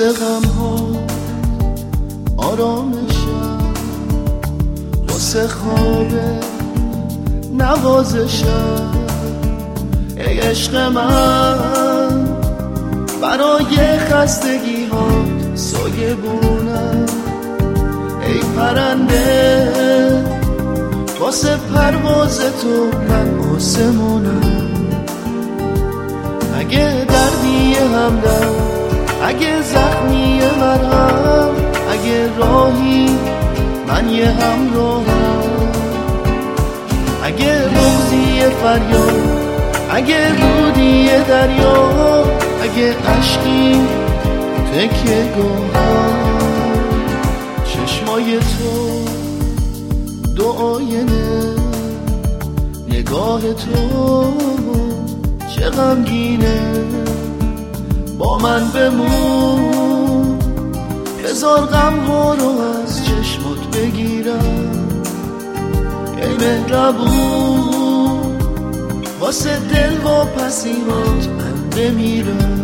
واسه غم ها آرامشم، واسه خواب نوازشم. ای عشق من برای خستگی ها سایه بونم. ای پرنده واسه پرواز تو من آسمونم. اگه دردی همدم، اگه زخمی مرهم، اگه راهی من یه همراهم، اگه بغضی فریاد، اگه رودی دریا، اگه عشقی تکیه گاهم. چشمای تو دو آینه، نگاه تو چه غمگینه. با من بمون، بذار غم ها رو از چشمات بگیرم. ای مهربون واسه دل و پسیمات من بمیرم.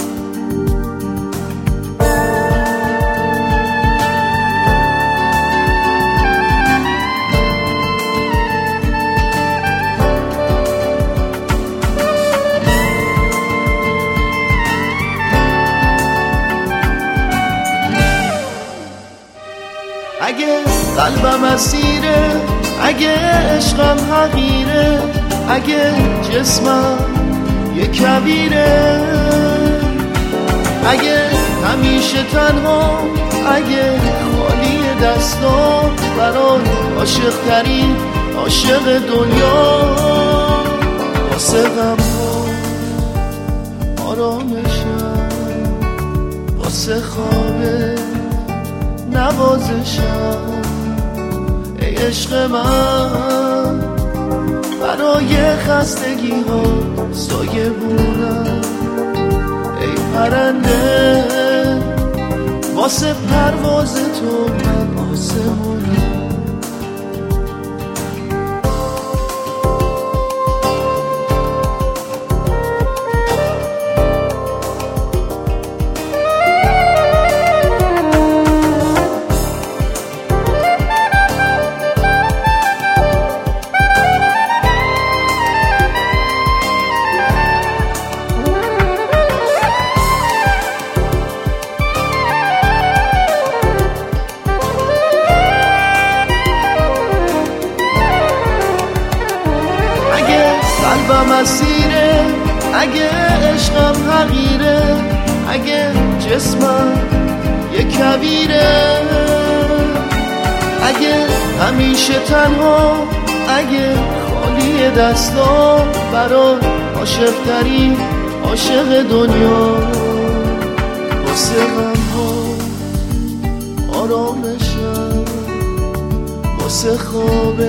اگه قلبم اسیره، اگه عشقم حقیره، اگه جسمم یه کبیره، اگه همیشه تنها، اگه خالی دستام برای عاشق ترین عاشق دنیا. واسه غم ها آرامشم، واسه خواب نوازشم. ای عشق من برای خستگی ها سایه بونم. ای پرنده واسه پرواز تو من آسمونم. قلبم اسیره، اگه عشقم حقیره، اگه جسمم یه کبیره، اگه همیشه تنها، اگه خالی دستا برای عاشق ترین عاشق دنیا. واسه غم ها آرامشم، واسه خواب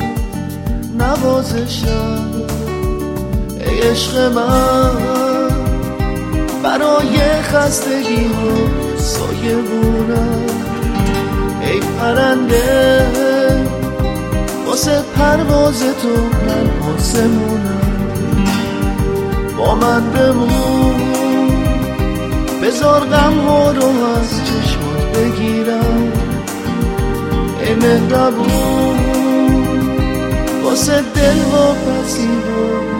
نوازشم. ای عشق من برای خستگی ها سایه بونم. ای پرنده واسه پرواز تو من آسمونم. با من بمون، بذار غم ها رو از چشمات بگیرم. ای مهربون واسه دل و پسیبان